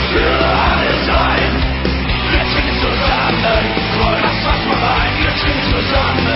für alle sein. Wir ziehen zusammen, voll das was wir rein, wir ziehen zusammen.